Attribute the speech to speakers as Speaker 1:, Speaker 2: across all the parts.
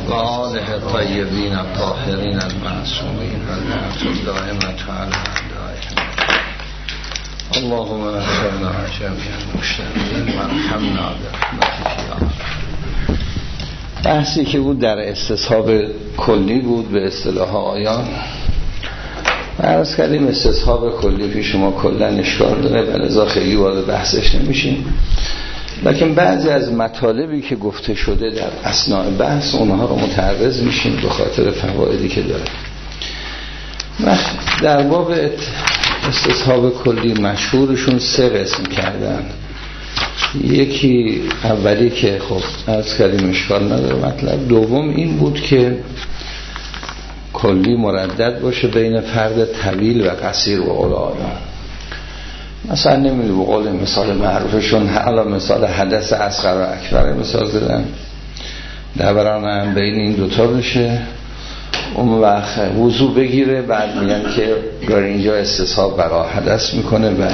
Speaker 1: و آله طیبین الطاهرین المعصومین و لعنت الدائمة علی اعدائهم. اللهم اغفرنا جميع المشتغلین و ارحمنا برحمتک یا ارحم. بحثی که بود در استصحاب کلی بود به اصطلاح آیان. عرض کردیم استصحاب کلی پیش ما کلن اشکال داره و لذا خیلی وارد بحثش نمیشیم، لکن بعضی از مطالبی که گفته شده در اثناء بحث اونها رو متعرض میشیم به خاطر فوایدی که داره. در باب استصحاب کلی مشهورشون 3 قسم کردن. یکی اولی که خب عرض کردیم اشکال نداره مطلب. دوم این بود که کلی مردد باشه بین فرد طویل و قصیر و اولاد. مثلا نمیدونم به قول مثال معروفشون حالا مثال حدث اصغر و اکبر مثال زدن، دوران هم بین این دوتا بشه، اون وقت وضو بگیره، بعد میگن که در اینجا استصحاب برای حدث میکنه و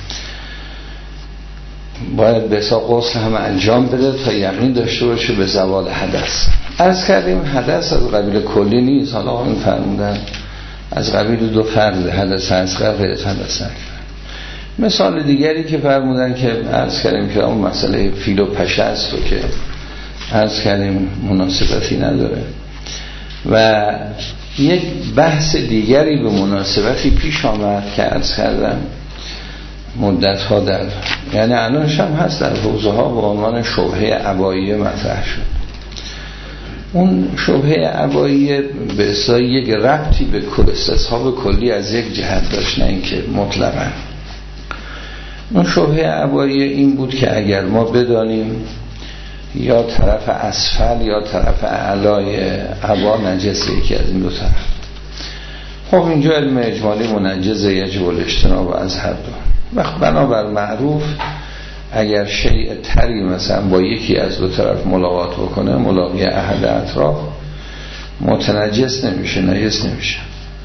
Speaker 1: باید به حساب غسل هم انجام بده تا یقین داشته باشه به زوال حدث. عرض کردیم حدث از قبیل کلی نیست، حالا این فرمودن از قبیل 2 فرد، حدث اصغر و حدث اکبر. مثال دیگری که فرمودن که عرض کردیم که اون مسئله فیل و پشه است و که عرض کردیم مناسبتی نداره، و یک بحث دیگری به مناسبتی پیش آمد که عرض کردم مدت ها در یعنی الانش هم هست در حوزه ها به عنوان شبهه عباییه مطرح شد. اون شبهه عباییه به اصطلاح یک ربطی به استصحاب کلی از یک جهت داشت، نه اینکه مطلقاً. اون شبهه عباییه این بود که اگر ما بدانیم یا طرف اسفل یا طرف اعلای عبا نجسه، یکی از این 2 طرف، خب اینجا علم اجمالی منجز یجب الاجتناب از هر دو. وقت بنابر معروف اگر شیء تری مثلا با یکی از 2 طرف ملاقات بکنه، ملاقی احد اطراف، متنجس نمیشه، نجس نمیشه.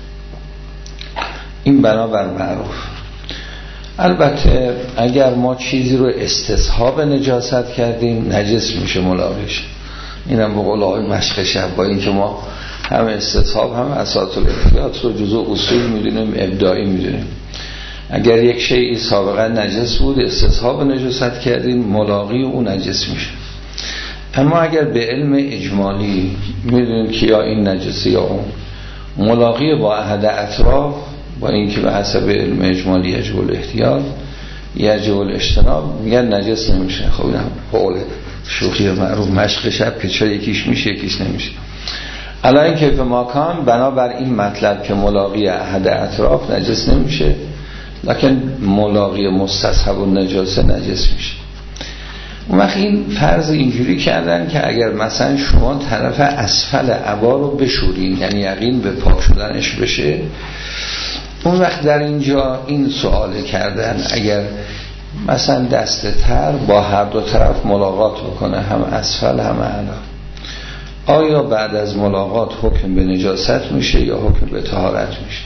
Speaker 1: این بنابر معروف. البته اگر ما چیزی رو استصحاب نجاست کردیم نجس میشه ملاقیش. اینم به قول آقای مشق شب، با این که ما هم استصحاب هم اساس الاحتیاط رو جزء اصول میدونیم، ابداعی میدونیم. اگر یک شیء سابقا نجس بود استصحاب نجاست کردیم، ملاقی اون نجس میشه. اما اگر به علم اجمالی میدونیم که یا این نجسی یا اون، ملاقی با احد اطراف، با اینکه به حسب علم اجمالی یجب الاحتیاط یجب الاجتناب، میگن نجس نمیشه. خب اینم قول شوخی معروف مشق شب که چرا یکیش میشه یکیش نمیشه. الان کیف ماکان بنابر این مطلب که ملاقی احد اطراف نجس نمیشه، لکن ملاقی مستصحب و نجاسه نجس میشه. اون وقت این فرض اینجوری کردن که اگر مثلا شما طرف اسفل عبا رو بشورین، یعنی یقین به پاک شدنش بشه، اون وقت در اینجا این سوال کردن اگر مثلا دست تر با هر 2 طرف ملاقات بکنه، هم اسفل هم اعلا، آیا بعد از ملاقات حکم به نجاست میشه یا حکم به طهارت میشه؟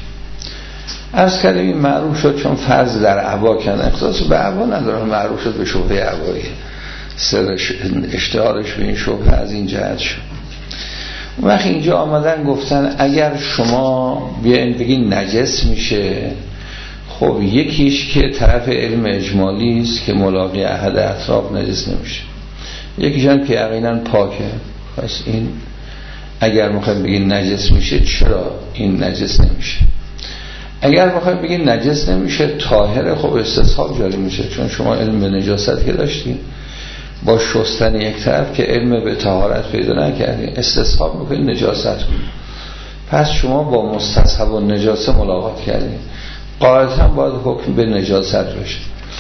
Speaker 1: عرض کردیم این معروف شد چون فرض در عبا کردن، اختصاص به عبا نداره، معروف شد به شبهه عبایی. سر اشتهارش به این شبهه از این جهت شد. اون وقت اینجا آمدن گفتن اگر شما بیاین بگین نجس میشه، خب یکیش که طرف علم اجمالی است که ملاقی احد اطراف نجس نمیشه، یکیش هم که یقینا پاکه. پس این اگر میخوایم بگین نجس میشه، چرا این نجس نمیشه؟ اگر میخوایم بگین نجس نمیشه طاهره، خب استصحاب جاری میشه، چون شما علم به نجاست که داشتین، با شستن یک طرف که علم به طهارت پیدا نکردین، استصحاب میکنین نجاست کنین. پس شما با مستصحب و نجاسه ملاقات کردین، قاعدتا باید حکم به نجاست باشه.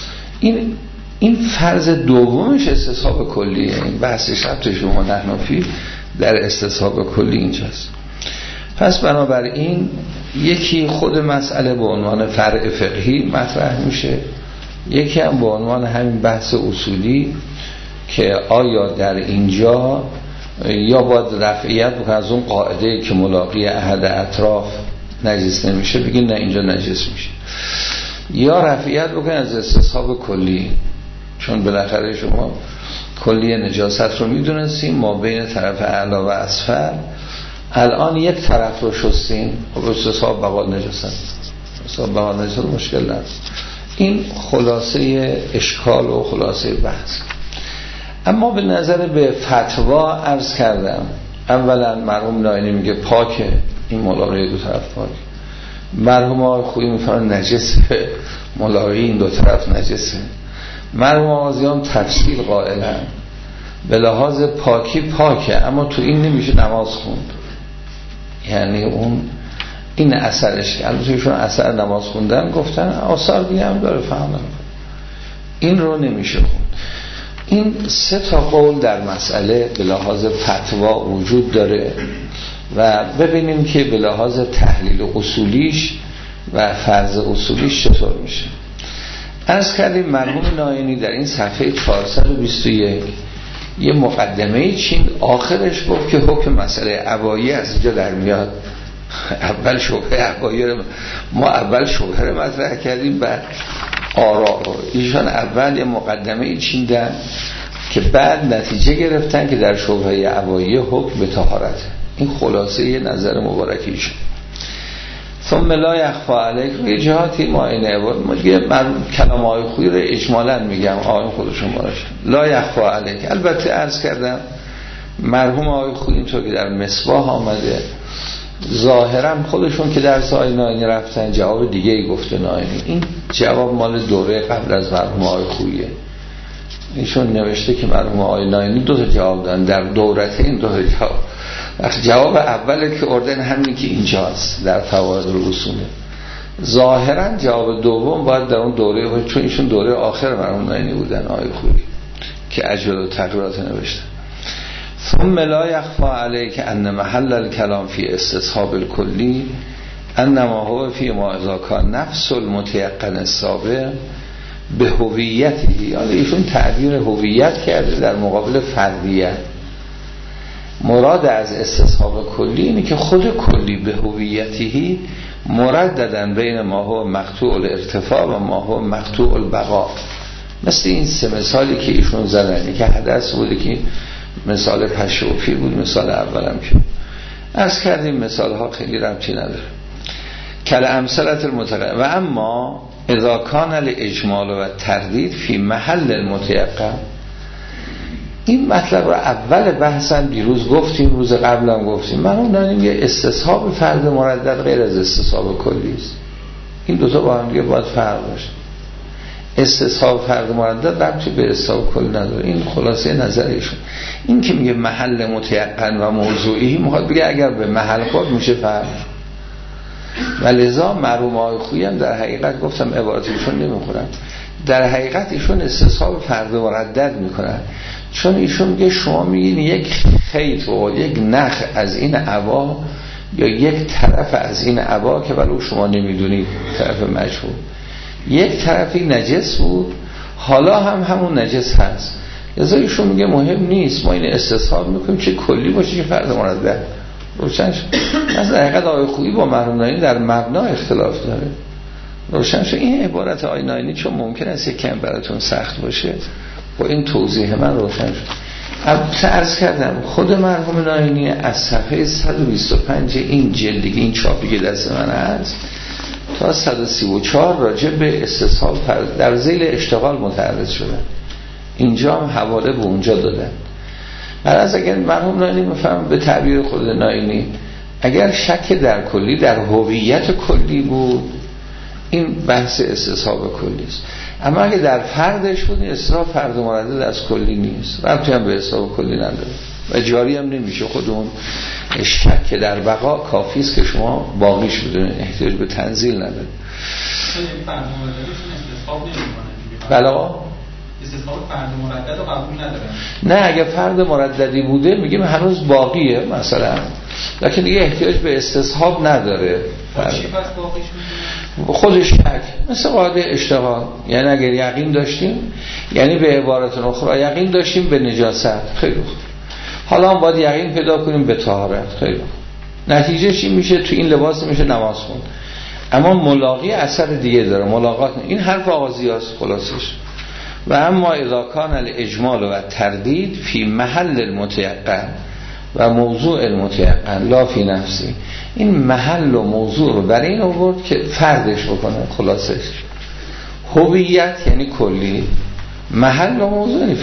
Speaker 1: این فرض دومش استصحاب کلیه. این بحث شبت شما نحنفی در استصحاب کلی اینجاست. پس بنابراین یکی خود مسئله به عنوان فرع فقهی مطرح میشه، یکی هم به عنوان همین بحث اصولی که آیا در اینجا یا باید رفعیت بکنه از اون قاعده که ملاقی احد اطراف نجس نمیشه، بگین نه اینجا نجس میشه، یا رفعیت بکنه از استصحاب کلی، چون بالاخره شما کلیه نجاست رو میدونستیم ما بین طرف اعلی و اسفل، الان یک طرف رو شستیم و استصحاب بقا نجاست، استصحاب بقا نجاست مشکل نداره. این خلاصه اشکال و خلاصه بحث. اما به نظر به فتوا عرض کردم، اولا مرحوم ناینی میگه پاکه، این ملاقه دو طرف پاک. مرحوم آقای خویی میفرمایند نجسه، ملاقه این دو طرف نجسه. مرحوم آقایان تفصیل قائلن به لحاظ پاکی پاکه، اما تو این نمیشه نماز خوند. یعنی این اثرش، البته ایشون اثر نماز خوندن گفتن، آثار دیگه هم داره فهمم، این رو نمیشه خوند. این 3 قول در مسئله به لحاظ فتوا وجود داره و ببینیم که به لحاظ تحلیل اصولیش و فرض اصولیش چطور میشه. عرض کردیم مرحوم ناینی در این صفحه 421 یه مقدمه چین، آخرش گفت که حکم مسئله عبایی از اینجا در میاد. اول شبهه عبایی ما اول شبهه رو مطرح کردیم، بعد آراء رو. ایشان اول یه مقدمه چیندن که بعد نتیجه گرفتن که در شبهه عبایی حکم به طهارته. این خلاصه یه نظر مبارکیش. ثم لا یخفی علیک، روی جهاتی معینه عباد ما دیگه کلام آقای خویی رو اجمالا میگم، آقای خودشون باشه لا یخفی علیک. البته عرض کردم مرحوم آقای خویی اینطور که در مصباح آمده، ظاهرا خودشون که درس آقای ناینی رفتن جواب دیگه ای گفته ناینی. این جواب مال دوره قبل از مرحوم آقای خوییه. ایشون نوشته که مرحوم آقای ناینی 2 جواب دادن در دورته، این 2 جواب. جواب اوله که اردن همین که اینجاست در فواید الاصوله. ظاهرا جواب دوم باید در اون دوره باشه، چون ایشون دوره آخر مرحوم ناینی بودن آقای خویی که اجل و تغییرات نوشتن. ثم لا یخفی علیک ان محل الکلام فی استصحاب الکلی انما هو فی ما اذا کان نفس المتیقن السابق به هویتی. یعنی ایشون تعبیر هویت کرده در مقابل فردیت. مراد از استصحاب کلی اینه که خود کلی به هویتی مرددن بین ما هو مقطوع الارتفاع و ما هو مقطوع البقاء. مثل این 3 مثالی که ایشون زدن که حدث بوده که مثال پشوفی بود، مثال اولم که عرض کردیم مثال ها خیلی ربطی نداره. کل امثلت المتقدم. و اما اذا کان الاجمال و تردید فی محل المتیقن، این مطلب رو اول بحثن دیروز گفتیم، روز قبلم گفتیم. من داریم یه استصحاب فرد مردد غیر از استصحاب کلی است. این دوتا با هم دیگه باید فرق باشه. استصحاب فرد مردد ربطی به استصحاب کلی نداره. این خلاصه نظرشون. این که میگه محل متیقن و موضوعی، میخواد بگه اگر به محل خود میشه فرق. ولذا مرحوم آقای خویی هم در حقیقت گفتم عبارتشون نمیخورن، در حقیقت ایشون استصحاب فرد مردد میکنن. چون ایشون میگه شما میگین یک خیط و یک نخ از این عبا یا یک طرف از این عبا که ولو شما نمیدونید طرف مجهول، یک طرفی نجس بود، حالا هم همون نجس هست. لذا ایشون میگه مهم نیست، ما این استصحاب میکنیم چه کلی باشه چه فرد مردد. روشن شد. از در حقیقت آقای خویی با مرحوم ناینی در مبنا اختلاف داره. روشن شد. این عبارت آقای ناینی چون ممکن است یک کم براتون سخت باشه، با این توضیح من روشن شد. عرض کردم خود مرحوم ناینی از صفحه 125 این جلدی، این چاپی که دست من هست، تا 134 راجع به استصحاب در ذیل اشتغال متعرض شدن. اینجا هم حواله به اونجا دادن. از اگر مرحوم ناینی میفهم به تعبیر خود ناینی اگر شک در کلی در هویت کلی بود، این بحث استصحاب کلی است. اما اگه در فردش بود، این استصحاب فرد مردد از کلی نیست، ربطی هم به استصحاب کلی نداره و جاری هم نمیشه. خود اون شک در بقا کافی است که شما باقیش بدونید، احتیاج به تنزیل نداره. بله
Speaker 2: استصحاب فرد مردد رو قبول ندارن.
Speaker 1: نه، اگه فرد مرددی بوده میگیم هنوز باقیه مثلا، لکن دیگه احتیاج به استصحاب نداره.
Speaker 2: چی پس باقیش میگه؟
Speaker 1: خودش شک، مثل قاعده اشتغال. یعنی اگر یقین داشتیم، یعنی به عبارت اخرى یقین داشتیم به نجاست، خیلی خوب، حالا هم باید یقین پیدا کنیم به طهارت، خیلی خوب. نتیجه چی میشه؟ تو این لباس میشه نماز خوند. اما ملاقی اثر دیگه داره، ملاقات این حرف آغازی هست. خلاصش و اما اذا کان الاجمال و تردید فی محل المتیقن و موضوع المتیقن لا فی نفسی، این محل و موضوع رو برای این آورد که فردش بکنه. خلاصش هویت یعنی کلی، محل و موضوع یعنی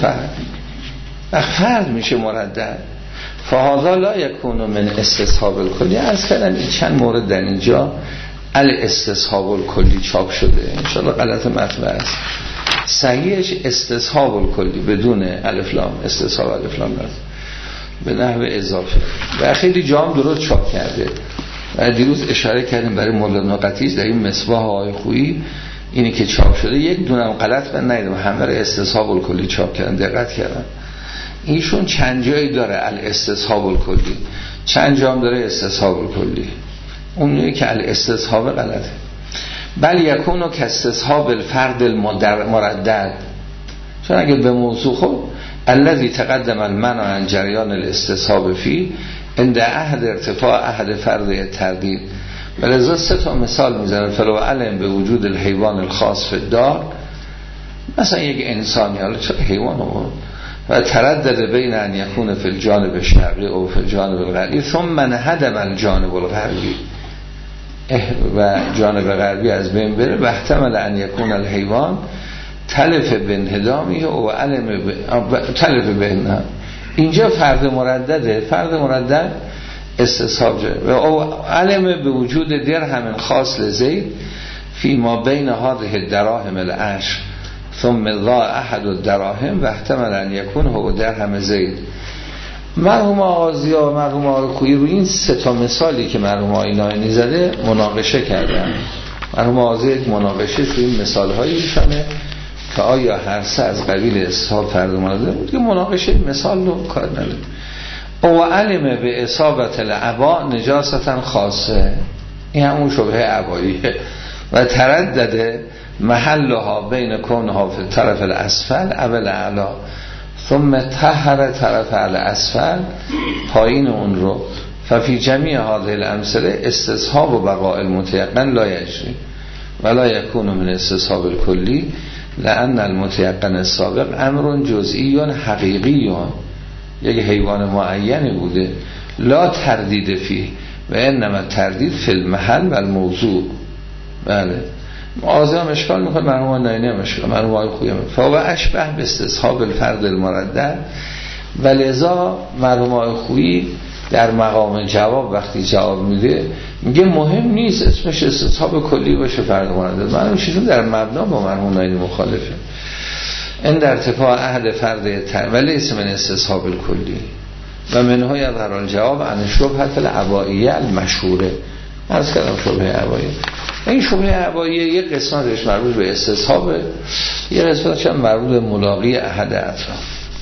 Speaker 1: فرد میشه مردد. فهذا لا یکون من استصحاب الکلی. از کردم این چند مورد در اینجا الاستصحاب الکلی چاپ شده، انشاءالله غلط مطبع است. صحیحش استصحاب الکلی بدون الف لام، استصحاب الف لام است به نحو اضافه و خیلی جام درست چاپ کرده. و دیروز اشاره کردیم برای مولانا قطیز در این مصباح آقای خویی اینی که چاپ شده یک دونم غلط من ندیدم، همه رو استصحاب الکلی چاپ کردن. دقت کردم ایشون چند جایی داره الاستصحاب الکلی، چند جام داره استصحاب الکلی، اونی که الاستصحاب غلطه. بل یکونو که استصحاب الفرد المردد، چون اگه به موضوع خب الذی تقدم المنع عن جریان الاستصحاب فی عند احد ارتفاع احد فرد تردید. ولذا 3 مثال میزنه. فلو علم به وجود الحیوان الخاص فی الدار، مثلا یک انسانی، حالا چرا حیوان بود، و تردد بین ان یکون فی الجانب الشرقی او فی الجانب الغربی ثم انهدم الجانب الغربی و جانب غربی از بین بره و احتمل ان یکون الحیوان تلف بانهدامی و علم تلف بانهدام. اینجا فرد مردده، فرد مردد استصحاب جه و او علم به وجود درهم خاص لزید فی ما بین هذه الدراهم العشر ثم ضاع احد الدراهم و احتمل ان یکون هو درهم زید. مرحوم آغازی و مرحوم آقای خویی رو این 3 مثالی که مرحوم آقای ناینی زده مناقشه کردن. مرحوم آغازی یک مناقشه تو این مثال هایشانه که آیا هر 3 از قبیل استصحاب فرد مرده بود که مناقشه مثال رو کار نداره. او علم به اصابت العبا نجاستا خاصه، این همون شبهه عباییه. و تردد محلها بین کونها فی طرف الاسفل اول اعلا ثم طهر طرف الاسفل پایین اون رو. ففی جمیع هذه الامثله استصحاب و بقاء المتیقن لا یجری ولا یکون من استصحاب الکلی لأن المتیقن السابق امر جزئی حقیقی، یک حیوان معینی بوده لا تردید فیه و انما تردید فی المحل و الموضوع. بله آزم اشکال میکنه، مرحوم ناینی هم اشکال، مرحوم آقای خویی هم فهو اشبه به استصحاب الفرد المردد. و لذا مرحوم آقای خویی در مقام جواب وقتی جواب میده میگه مهم نیست اسمش استصحاب کلی باشه فرد مردد. من میشیدم در مبنا با مرحوم ناینی مخالفه. این در ارتفاع احد فرد ولی اسم استصحاب الکلی و منها یظهر الجواب عن شبهه العباییه المشهوره. عرض کردم شبهه عباییه، این شبهه عباییه یک قسمتش مربوط به استصحاب، یک قسمتش هم مربوط به ملاقی احد اطراف.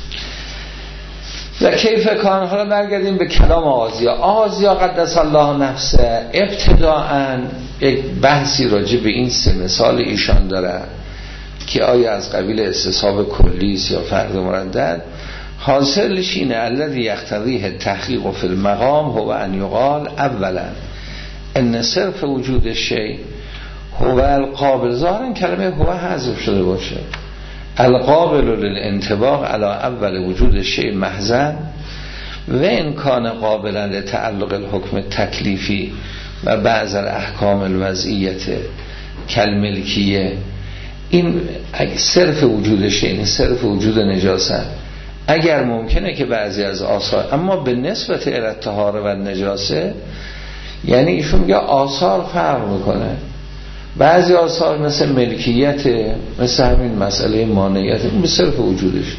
Speaker 1: و کیف کان. حالا برگردیم به کلام آغازیا قدس الله نفسه. ابتداءً یک بحثی راجع به این 3 مثال ایشان داره که آیا از قبیل استصحاب کلی یا فرد مردد. حاصلش اینه الذی یقتضیه التحقیق فی المقام هو ان یقال اولا ان صرف وجود شیء هو القابل. ظاهرا کلمه هو حذف شده باشه، القابل للانطباق علی اول وجود شیء محضاً و ان کان قابلا لتعلق الحکم تکلیفی و بعض الاحکام الوضعیت کالملکیه. این صرف وجود شیء، این صرف وجود نجاست. اگر ممکنه که بعضی از آثار، اما به نسبت الطهاره و نجاسه، یعنی ایشون میگه آثار فرق میکنه. بعضی آثار مثل ملکیت، مثل همین مسئله مانعیت، این به صرف وجودش.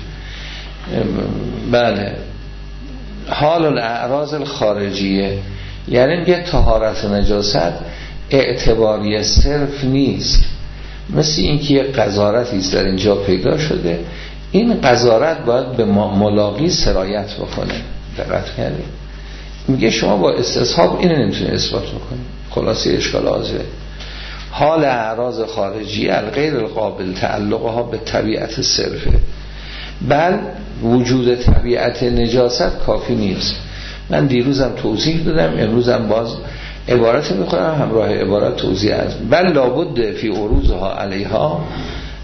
Speaker 1: بله حال الاعراض الخارجیه، یعنی میگه طهارت و نجاست اعتباری صرف نیست. مثل این که یک قذارتی است در اینجا پیدا شده، این قذارت باید به ملاقی سرایت بکنه. دقت کردید؟ میگه شما با استصحاب اینو نمیتونید اثبات بکنید. خلاصه اشکال آزه حال اعراض خارجی الغیر القابل تعلقها به طبیعت صرفه، بل وجود طبیعت نجاست کافی نیست. من دیروزم توضیح دادم، امروزم باز عبارت میخونم همراه عبارت توضیح از بل لابد فی عروضها علیها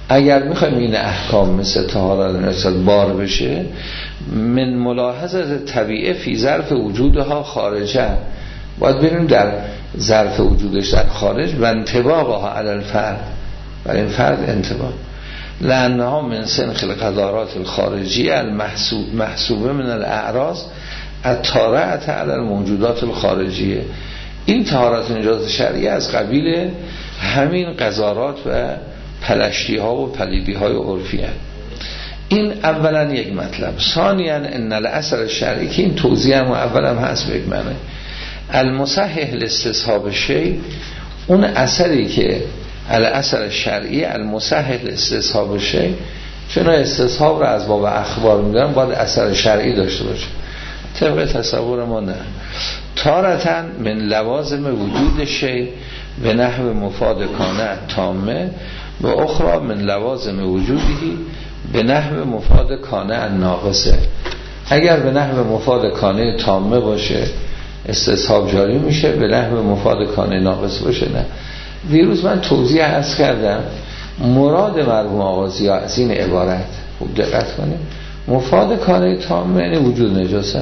Speaker 1: اگر میخوایم این احکام مثل طهارت نجاست بار بشه، من ملاحظه طبیعه فی ظرف وجودها خارجه، باید ببینیم در ظرف وجودش در خارج و انطباقها علی الفرد، برای این فرد انطباق، لانها من سنخ القذارات الخارجی المحسوبه من الاعراض الطارئه علی الموجودات الخارجیه. این طهارت نجاست شرعی از قبیل همین قذارات و پلشتی ها و پلیدی های عرفی هست. این اولا یک مطلب. ثانیا ان الاثر شرعی، که این توضیح هم اولا هم هست به یک معنی، المصحح لاستصحاب شیء، اون اثری که الاثر شرعی المصحح لاستصحاب شیء، چون استصحاب را از باب اخبار میدونم باید اثر شرعی داشته باشه، طبق تصور ما نه. تارتاً من لوازم وجود شیء به نحو مفاد کانه تامه و اخرى من لوازم وجودی به نحو مفاد کانه ناقصه. اگر به نحو مفاد کانه تامه باشه استصحاب جاری میشه، به نحو مفاد کانه ناقص باشه نه. دیروز من توضیح عرض کردم مراد مرحوم آغازی از این عبارت، خوب دقت کنیم، مفاد کانه تامه یعنی وجود نجاست،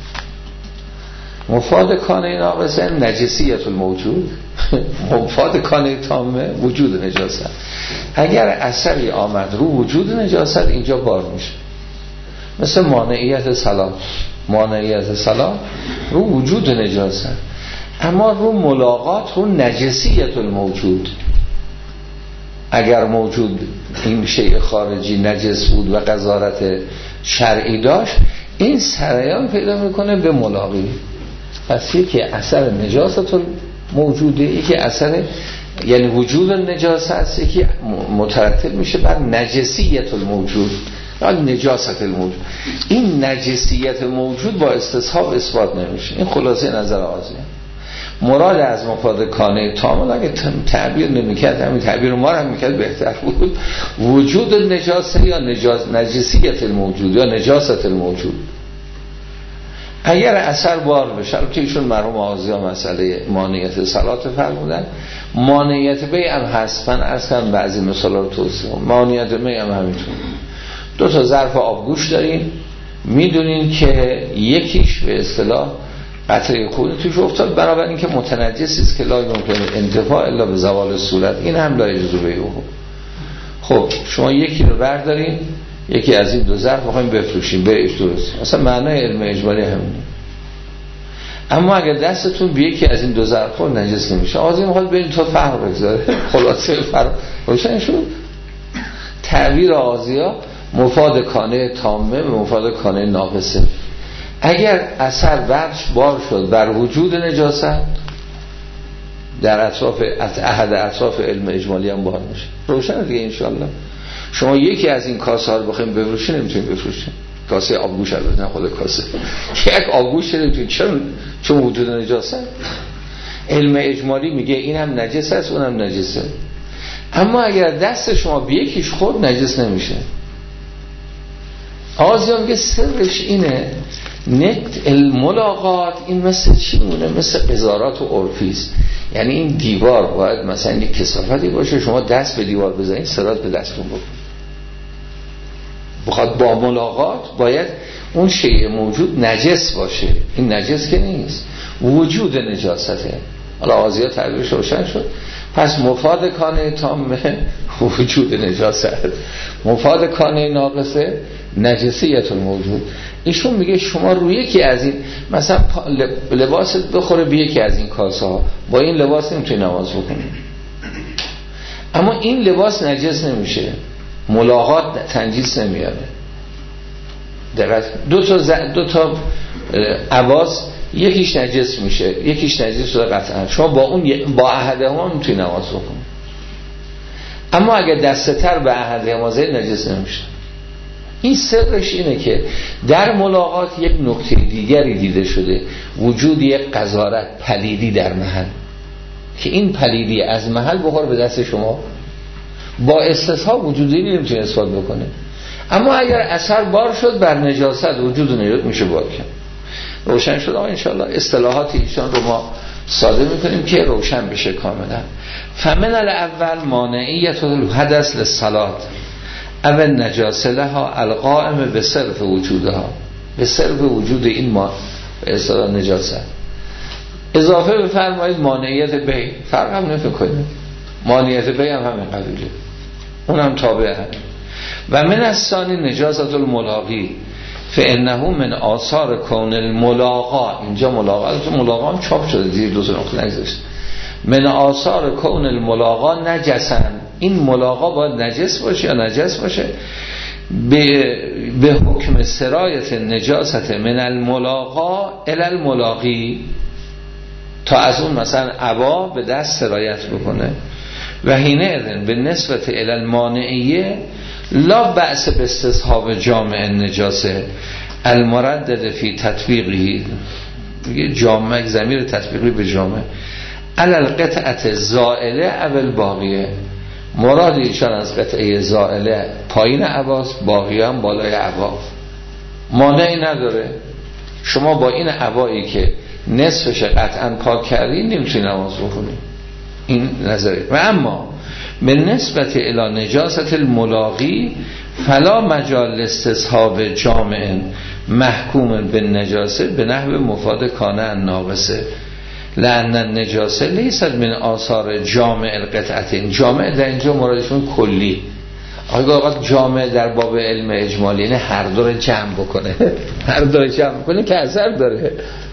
Speaker 1: مفاد کانه ناقصه نجسیت الموجود، مفاد کانه تامه وجود نجاست. اگر اثری آمد رو وجود نجاست اینجا بار میشه، مثل مانعیت صلاح، مانعیت صلاح رو وجود نجاست، اما رو ملاقات رو نجسیت الموجود. اگر موجود این شیء خارجی نجس بود و قذارت شرعی داشت، این سریان پیدا میکنه به ملاقی. پس یکی اثر نجاست موجوده، یکی اثر یعنی وجود نجاست است، یکی مترتب میشه بر نجسیت الموجود یا نجاست الموجود. این نجسیت موجود با استصحاب اثبات نمیشه. این خلاصه نظر آزیه. مراد از مفاد کانه تامل اگه تعبیر نمیکرد، همین تعبیر ما رو هم میکرد بهتر بود، وجود نجاسه یا نجسیت الموجود یا نجاست الموجود. اگر اثر بار بشه، البته ایشون مرحوم آغازی مسئله مانعیت صلات فرمودن، مانعیت بی هم هست، من عرض کردم بعضی مثالا رو توضیح کنم. مانعیت بی هم همینطور، دو تا ظرف آبگوش دارین، میدونین که یکیش به اصطلاح قطره خون توش افتاد، بنابراین که متنجسی است که لا یمکن انتفاع الا به زوال صورت، این هم لا یجوز بیعه. خب شما یکی رو بردارین، یکی از این دو ظرف بخوایم بفروشیم بیعش درست، اصلا معنای علم اجمالی همینه. اما اگر دستتون به یکی از این دو ظرف نجس نمیشه، آزی میخواد ببین تو فرق بگذاره، خلاصه فرق روشن شد. تعبیر آزیا مفاد کانه تامه و مفاد کانه ناقصه. اگر اثر برش بار شد بر وجود نجاست، در اطراف احد اطراف علم اجمالی هم بار میشه. روشن دیگه انشالله. شما یکی از این کاسه ها رو بخوایم بفروشین نمیتونید بفروشین، کاسه آبگوش البته نه خود کاسه، یک آبگوش نمیتونید، چون وجود نجاست. علم اجمالی میگه این هم نجس است اون هم نجسه، اما اگر دست شما به یکیش خورد نجس نمیشه. آزیا میگه سرش اینه، نکت الملاقات این مثل چی مونه؟ مثل قذارات و عرفیست. یعنی این دیوار باید مثلا یک کثافتی باشه، شما دست به دیوار بزنید سرات به دستتون بکن. بخواد با ملاقات باید اون شیء موجود نجس باشه، این نجس که نیست، وجود نجاسته. حالا آزیا تعبیرش روشن شد. پس مفاد کانه تامه وجود نجاست، مفاد کانه ناقصه نجسیت الموجود. ایشون میگه شما روی یکی از این مثلا لباست بخوره به یکی از این کاسه ها، با این لباس نمیتونی نماز بکنی، اما این لباس نجس نمیشه، ملاقات تنجیس نمیاره. دقیق دو تا عواز یکیش نجس میشه یکیش نجس شده قطعا، شما با احدهما میتونی نماز بکنی، اما اگر دستتر به احدهما زید نجس نمیشه. این سرش اینه که در ملاقات یک نکته دیگری دیده شده، وجود یک قذارت پلیدی در محل، که این پلیدی از محل بخور به دست شما، با استصحاب وجودی نمیتونه اثبات بکنه. اما اگر اثر بار شد بر نجاست، وجود نجاست میشه بار کرد. روشن شد انشاءالله. اصطلاحات ایشان رو ما ساده میکنیم که روشن بشه کاملا. فمن الاول مانعیت الحدث للصلاة او النجاسه لها القائم به صرف وجودها، به صرف وجود این ما به اصطلاح نجاست. اضافه بفرمایید مانعیت بی، فرق هم نمی‌کنه، مانعیت بی هم همین قبیله، اونم تابع هم. و من الثانی نجاست الملاقی فانه من آثار کون الملاقا، اینجا ملاقا هم چاپ شده زیر دو نقطه نگذاشت، من آثار کون الملاقا نجسن، این ملاقا باید نجس باشه یا نجس باشه به حکم سرایت نجاست من الملاقا الی الملاقی، تا از اون مثلا عبا به دست سرایت بکنه. و حینه اذن به نسبت الی المانعیه لا بأس به استصحاب جامع النجاسه المردد فی تطبیقی، جامع ضمیر تطبیقی به جامع علی القطعه زائله اول باقیه، مراد ایشان از قطعه زائله پایین عباس، باقیه هم بالای عبا، مانعی نداره. شما با این عبایی که نصفش قطعا پاک کردی نمیتونی نماز بخونی، این نظره. و اما به نسبت الی نجاست الملاقی فلا مجال استصحاب جامع محکوم به نجاسه به نحو مفاد کانه الناقصه لأن النجاسه لیست من آثار جامع القطعتین. جامع در اینجا مرادشون کلی، آقا جامع در باب علم اجمالی یعنی هر دو رو جمع بکنه، هر دو رو جمع بکنه که اثر داره.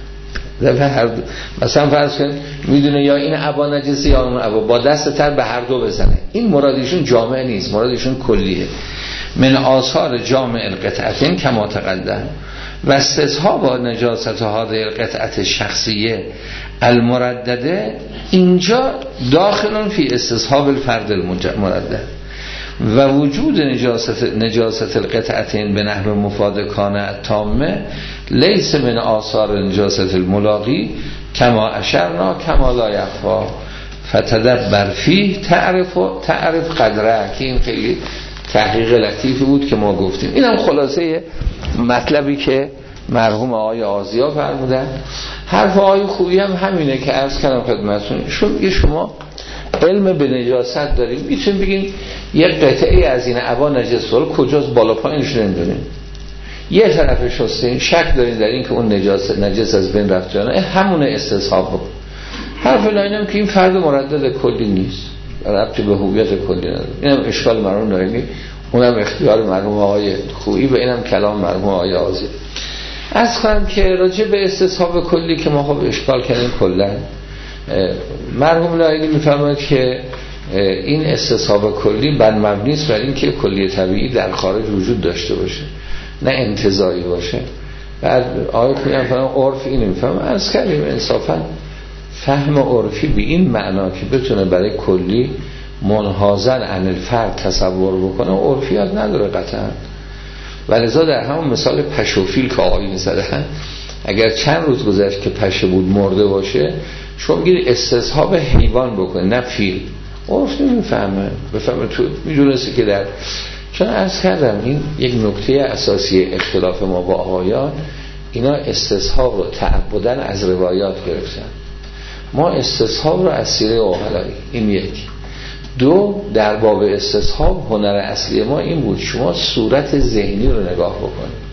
Speaker 1: مثلا فرض کن میدونه یا این عبا نجسی یا اون عبا، با دست تر به هر دو بزنه، این مرادشون جامع نیست، مرادشون کلیه. من آثار جامع القطعتین کما تقدم و استصحاب نجاست هذه القطعه شخصیه المردده، اینجا داخلون فی استصحاب الفرد المردد و وجود نجاست القطعتین به نحو مفاد کانه تامه لیس من آثار نجاست الملاقی کما اشرنا کما لا یخفا فتدبر فیه تعرف قدره، که این خیلی تحقیق لطیفی بود که ما گفتیم. این هم خلاصه مطلبی که مرحوم آقای آزیا فرمودن. حرف آقای خوبی هم همینه که عرض کردم خدمتتون، شما علم به نجاست داریم، میتونیم بگیم یک قطعه از این عبا نجس ولی کجاست بالا پایینش نمیدونیم، یه طرفش شستیم شک داریم در این که اون نجس از بین رفت جانه، همون استصحاب بود. حرف لاینم که این فرد مردد کلی نیست، ربطی به هویت کلی نداره. اینم اشکال مرحوم نایمی، اونم اختیار مرحوم آقای خویی و اینم کلام مرحوم آقای آزی. از کنم که راجع به استصحاب کلی که ما خب اشکال کردیم کلا، مرحوم لاینی میفرماید که این استصحاب کلی بر مبنی است بر این که کلی طبیعی در خارج وجود داشته باشه نه انتزاعی باشه. بعد آقای خویی هم فرماید عرف اینو میفهمه. از کردیم انصافا فهم عرفی به این معنا که بتونه برای کلی منحازن عن الفرد تصور بکنه عرفیات نداره قطعا. ولذا در همون مثال پشوفیل که آقایی زدن، اگر چند روز گذشت که پشه بود مرده باشه شما میگید استصحاب حیوان بکنه نه فیل، عرف نمیفهمه، بفهمه تو میدونسته که در چون عرض کردم این یک نکته اساسی اختلاف ما با آقایان، اینا استصحاب رو تعبدن از روایات گرفتن، ما استصحاب رو از سیره عقلایی. این یک. دو، در باب استصحاب هنر اصلی ما این بود شما صورت ذهنی رو نگاه بکنید،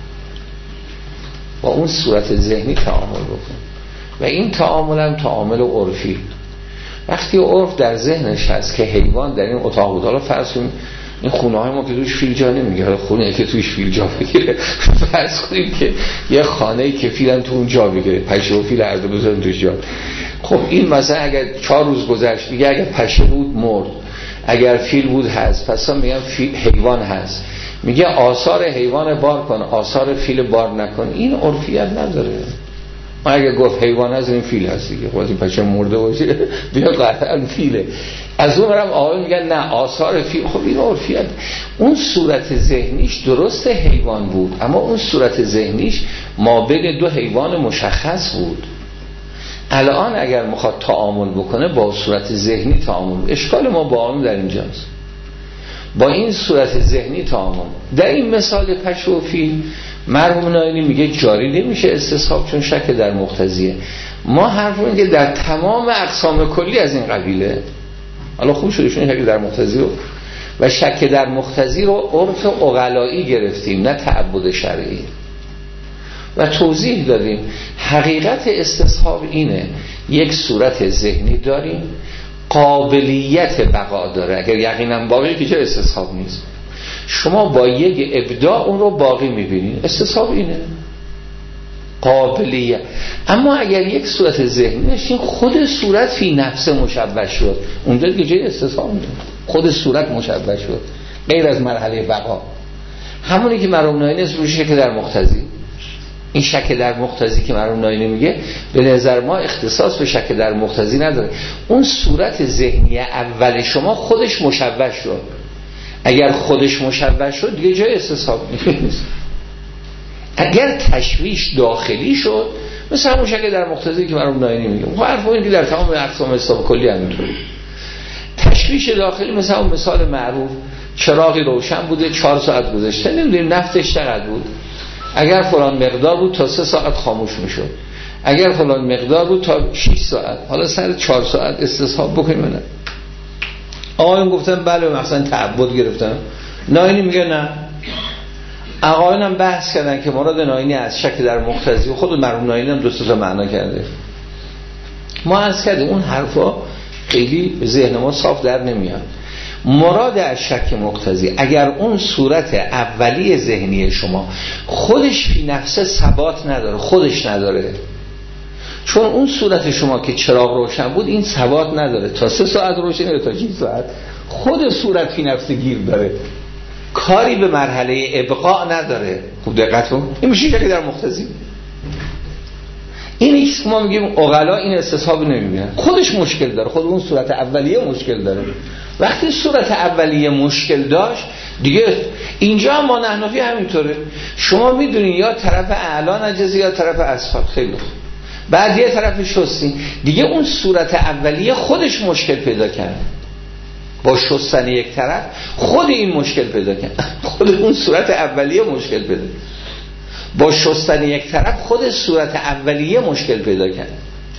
Speaker 1: با اون صورت ذهنی تعامل بکنید و این تعامل هم تعامل عرفی. وقتی عرف در ذهنش هست که حیوان در این اتاق بود، حالا فرض کنیم این خونه های ما که توش فیل جا نمیگیره، خونه که توش فیل جا بگیره، فرض کنیم که یه خانه‌ای که فیلن تو اون جا بگیره، پشه و فیل هر دو بذارن توش جا. خب این مثلا اگر 4 روز گذشت میگه اگر پشه بود مرد، اگر فیل بود هست، پس میگم حیوان هست، میگه آثار حیوان بار کن آثار فیل بار نکن، این عرفیت نداره. ما اگر گفت حیوان هست این فیل هست دیگه، خب این پشه مرده باشه دیگه قطعا فیله. از اون برم آقای میگن نه آثار فیل، خب این عرفیت. اون صورت ذهنیش درست حیوان بود اما اون صورت ذهنیش ما بین دو حیوان مشخص بود. الان اگر میخواد تعامل بکنه با صورت ذهنی تعامل، اشکال ما با اون در اینجاست، با این صورت ذهنی تعامل. در این مثال پشه و فیل مرحوم نایینی میگه جاری نمیشه استصحاب چون شک در مقتضیه. ما حرف میگه در تمام اقسام کلی از این قبیله. حالا خوب شده چون شک در مقتضی رو و شک در مقتضی رو عرف عقلایی گرفتیم نه تعبد شرعی و توضیح دادیم. حقیقت استصحاب اینه یک صورت ذهنی داریم قابلیت بقا داره، اگر یقینا باقی که چه استصحاب نیست. شما با یک ابداع اون رو باقی میبینید، استصحاب اینه قابلیت. اما اگر یک صورت ذهنی نشین خود صورت فی نفس مشبه شد، اونجا دیگه جای استصحاب نیست، خود صورت مشبه شد غیر از مرحله بقا. همونی که مرحوم نایینی است روی شک در مقتضی. این شک در مقتضی که مرحوم نایینی میگه به نظر ما اختصاص به شک در مقتضی نداره. اون صورت ذهنی اول شما خودش مشبه شد، اگر خودش مشبه شد دیگه جای استصحاب نیست. اگر تشویش داخلی شد مثل همون شک در مقتضی که مرحوم نایینی میگه، اون حرف این که در تمام اقسام استصحاب کلی همینطوره. تشویش داخلی مثل همون مثال معروف، چراغی روشن بوده 4 ساعت گذشته، نمیدونیم نفتش چقدر بود، اگر فلان مقدار بود تا 3 ساعت خاموش میشد، اگر فلان مقدار بود تا 6 ساعت، حالا سر 4 ساعت استصحاب بکنیم نه. آقایون گفتن بله مثلا تعبد گرفتن، نایینی میگه نه. آقایون هم بحث کردن که مراد نایینی از شک در مقتضی و خود مرحوم نایینی هم 2 تا معنا کرده. ما عرض کردیم اون حرفا خیلی به ذهن ما صاف در نمیاد. مراد از شک مقتضی اگر اون صورت اولی ذهنی شما خودش فی نفسه ثبات نداره، خودش نداره، چون اون صورت شما که چراغ روشن بود این ثبات نداره، تا 3 ساعت روشنه یا تا 6 ساعت، خود صورت فی نفسه گیر داره، کاری به مرحله ابقاء نداره. خوب دقت کن، این میشه شک در مقتضی. این ایست که ما میگیم عقلا این استصحاب نمیبینن، خودش مشکل داره، خود اون صورت اولیه مشکل داره. وقتی صورت اولیه مشکل داشت دیگه اینجا هم ما نحنفی همینطوره، شما میدونین یا طرف اعلا نجسه یا طرف اسفل، خیلی خوب، بعد یه طرف شستین دیگه اون صورت اولیه خودش مشکل پیدا کرد، با شستن یک طرف خود این مشکل پیدا کرد، خود اون صورت اولیه مشکل پیدا کرد، با شستن یک طرف خود صورت اولیه مشکل پیدا کرد.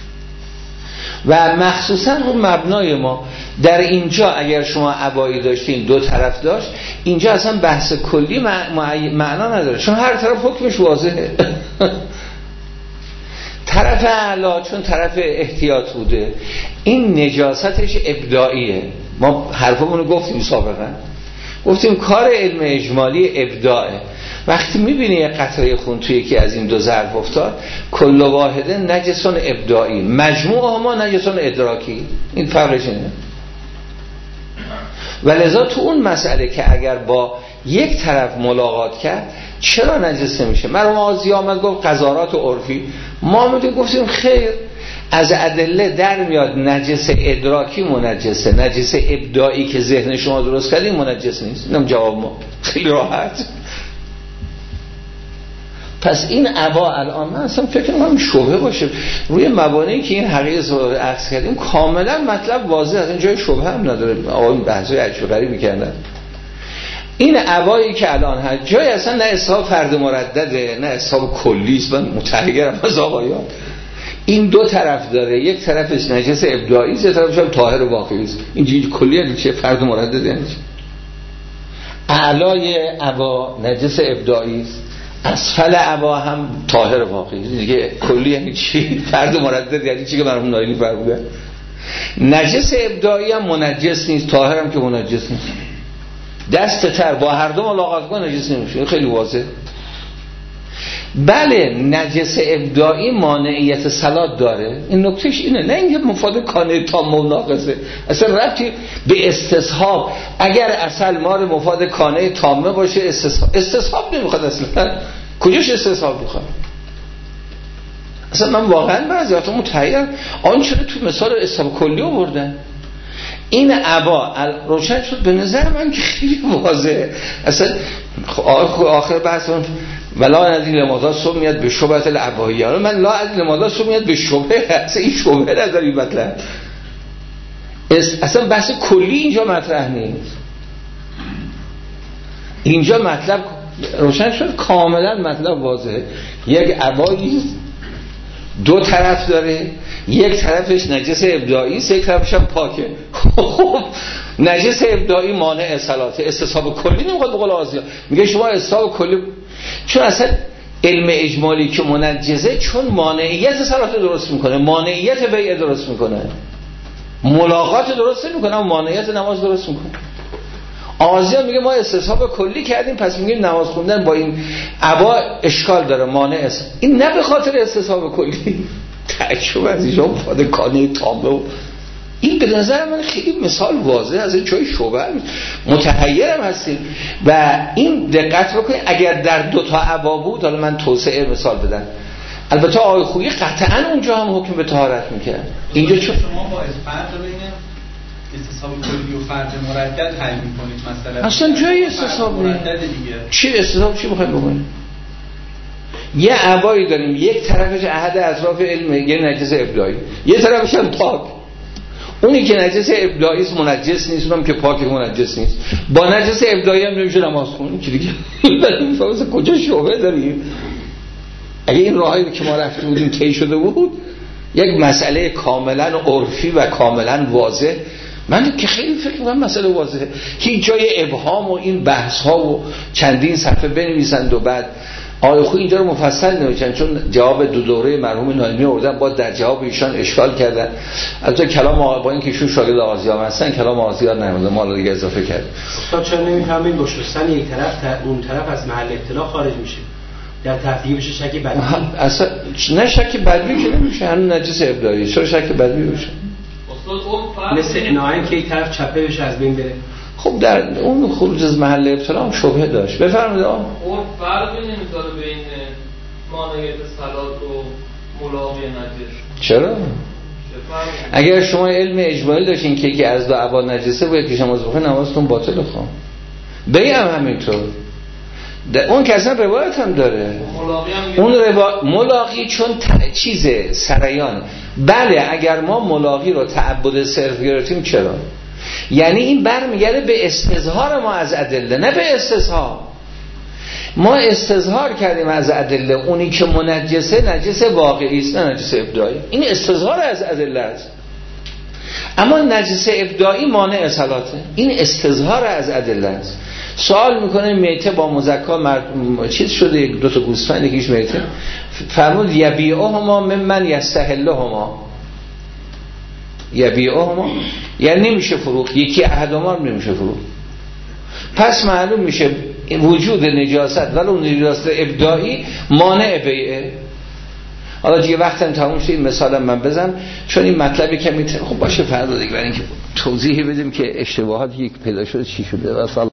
Speaker 1: و مخصوصا اون مبنای ما در اینجا اگر شما عبایی داشتین 2 طرف داشت، اینجا اصلا بحث کلی معنا نداره چون هر طرف حکمش واضحه. طرف اعلا چون طرف احتیاط بوده این نجاستش ابداعیه. ما حرفمونو گفتیم سابقا، گفتیم کار علم اجمالی ابداعه. وقتی میبینی یه قطره خون توی یکی از این 2 ظرف افتاد، کل واحده نجسون ابداعی، مجموع ما نجسون ادراکی، این فرقش اینه. ولذا تو اون مسئله که اگر با یک طرف ملاقات کرد چرا نجس نمیشه؟ مرحوم آزی آمد گفت قذارات عرفی، ما آمدیم گفتیم خیر، از ادله در میاد نجس ادراکی منجسه، نجس ابداعی که ذهن شما درست کردیم منجس نیست. اینم جواب ما، خیلی راحت. پس این عبا الان من اصلا فکر نمی‌کنم شبهه باشه روی مبانی که این حقیقت رو عکس کردیم، کاملا مطلب واضحه، از این جای شبهه هم نداره. آقا این بحثای عجیب غریبی می‌کردن. این عبایی که الان هست جای اصلا نه اصحاب فرد مردده نه اصحاب کلی است. من متحیرم از آقایان. این 2 طرف داره، یک طرفش نجس ابداعی است، یک طرفش هم طاهر واقعی است. این چیز کلیه میشه فرد مردد یعنی چی؟ اعلای عبا نجس ابداعی است، اسفل عبا هم طاهر واقعی. دیگه کلی یعنی چی؟ فرد مردد یعنی چی که مرحوم نایینی فرمودن؟ نجس ابداعی هم منجس نیست، طاهر هم که منجس نیست. دست تر با هر دو ملاقات کنه نجس نمیشه، خیلی واضحه. بله نجس ابداعی مانعیت صلات داره، این نکتهش اینه، نه اینکه مفاد کانه تام و ناقصه، اصلا ربطی به استصحاب. اگر اصل مار مفاد کانه تامه باشه استصحاب نمیخواد، اصلا کجاش استصحاب میخواد؟ اصلا من واقعا بعضی وقتا متحیر آنچه تو مثال استصحاب کلی آوردن. این عبا روشن شد به نظر من که خیلی واضحه. اصلا آخر بحث ولا ندی لماذا سمیت به شبهت العبایی، من لا ادری لماذا سمیت به شبهه، اصلا این شبهه نداره این مطلب، اصلا بحث کلی اینجا مطرح نیست. اینجا مطلب روشن شد کاملا مطلب واضحه. یک عبایی دو طرف داره، یک طرفش نجس ابداعی است، یک طرفش هم پاکه. خب نجس ابداعی مانع صلاته، استصحاب کلی نمیخواد. به قول آزیا میگه شما استصحاب کلی، چون اصلا علم اجمالی که منجزه، چون مانعیت صلات درست میکنه، مانعیت بیع درست میکنه، ملاقات درست نمیکنه، اما مانعیت نماز درست میکنه. آزیا میگه ما استصحاب کلی کردیم، پس میگیم نماز خوندن با این عبا اشکال داره، مانع است. این نه به خاطر استصحاب کلی، تعجب از اینجا مفاده کانه تامه. و این به نظر من خیلی مثال واضح از این چای شعبه متحیرم هستیم. و این دقت بکنید اگر در دو تا عبا بود، حالا من توسعه مثال بدم، البته آقای خویی قطعا اونجا هم حکم به طهارت میکرد. اینجا چون
Speaker 2: شما با فرق بین استصحاب کلی و فرد مردد حل میکنید، مثلا
Speaker 1: اصلا جای استصحاب
Speaker 2: مردد دیگه
Speaker 1: چی استصحاب چی میخوایم بکنیم؟ یه عبایی داریم، یک طرفش احد اطراف علم یه نجس ابداعی، یه طرفش هم پاک. اونی که نجس ابداعی است منجس نیست، اونم که پاک منجس نیست. با نجس ابداعی هم نمیشه نماز خونید. چی دیگه؟ این فاز کجا شبهه داریم؟ اگه این راهی که ما رفته بودیم طی شده بود، یک مسئله کاملا عرفی و کاملا واضح، من که خیلی فکر می‌کنم مسئله واضحه، هیچ جای ابهام و این بحث ها و چندین صفحه بنویسند و بعد آقای خویی اینجا رو مفصل نوشتن، چون جواب دو دوره مرحوم نایمی آوردن، باز در جواب ایشان اشکال کردن. البته کلام با اینکه ایشون شاگرد آزیار هستن، کلام آزیار نمیدونم، ما دیگه اضافه کرد.
Speaker 3: استاد چرا نمی‌فهمید با شستن یک طرف اون طرف از محل اطلاع خارج میشه؟ در تفریح بشه شک بدوی؟
Speaker 1: اصلا نه شک بدوی که نمیشه، همون نجس ابداعی. چرا شک بدوی بشه؟
Speaker 3: مثل عناین که یک طرف چپه بشه از بین بره.
Speaker 1: خب در اون خروج از محل ابتلا هم شبهه داشت. بفرمایید.
Speaker 4: اون فرقی نمیذاره بین مانعیت صلات و ملاقی نجس.
Speaker 1: چرا؟ اگر شما علم اجمالی داشتین که یکی از دو عبا نجسه باید که شما بخواید نمازتون باطل خواهم. بیع هم همینطور. اون که اصلا روایت هم داره. اون ملاقی چون چیزه سریان. بله اگر ما ملاقی رو تعبد صرف گرفتیم چرا؟ یعنی این برمیگرده به استظهار ما از ادله، نه به استصحاب. ما استظهار کردیم از ادله، اونی که منجسه نجس واقعی است نه نجس ابداعی. این استظهار از ادله است. اما نجس ابداعی مانع صلاته، این استظهار از ادله است. سوال میکنه میته با مزکا چیز شده، یک دو تا گوسفند یکیش میته، فرمود یبیعهما ممن یستحلهما. یبیعهما یعنی نمیشه فروخت، یکی احدهما نمیشه فروخت. پس معلوم میشه وجود نجاست ولو نجاست ابداعی مانع بیعه. حالا دیگه وقتم تموم شد، این مثالم من بزنم چون این مطلبی که خب باشه فردا دیگه برای اینکه توضیحی بدیم که اشتباهات یک پیدا شد چی شده.